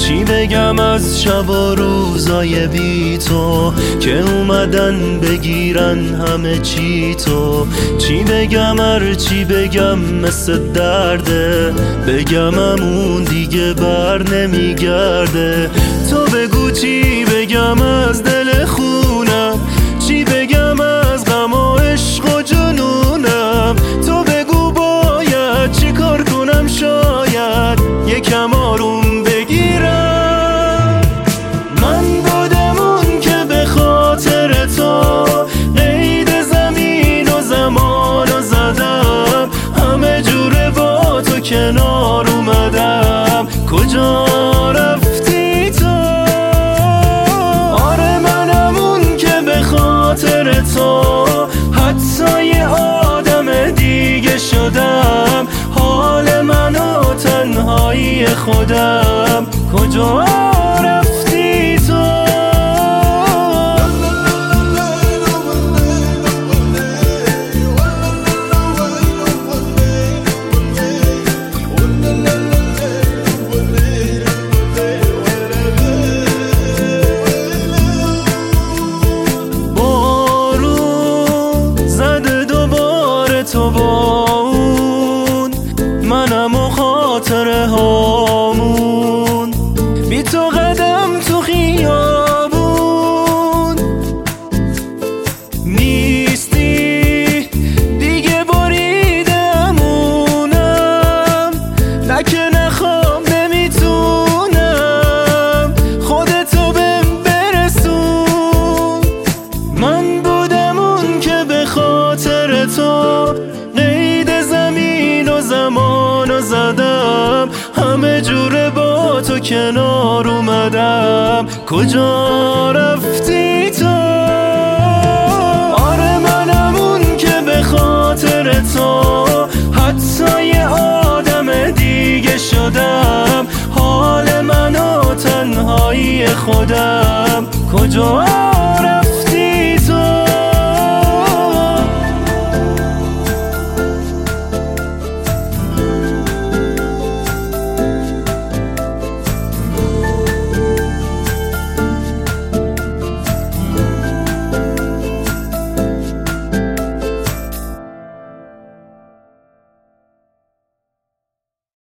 چی بگم از شب و روزای بی تو که اومدن بگیرن همه چی تو. چی بگم چی بگم مثل درده، بگم امون دیگه بر نمیگرده. تو بگو چی بگم از دل خونم، چی بگم از غم و عشق و جنونم. تو بگو باید چی کار کنم شاید یکم آروم بگیرم. من بودم اون که به خاطر تو قید زمین و زمان و زدم، همه جوره با تو کنار اومدم. کجا رفتی تو؟ آره منم اون که به خاطر تو حتی یه آدم دیگه شدم. حال من و تنهایی خودم. کجا رفتی تو؟ تو با اون منم و خاطره هامون، بی تو قدم تو خیابون نیستی دیگه، بریدمونم نه که نخوام نمیتونم خودتو بهم برسون. من بودم اون که به خاطر تو قید زمین و زمان و زدم، همه جوره با تو کنار اومدم. کجا رفتی تو؟ آره منم اون که به خاطر تو حتی یه آدم دیگه شدم. حال من و تنهایی خودم. کجا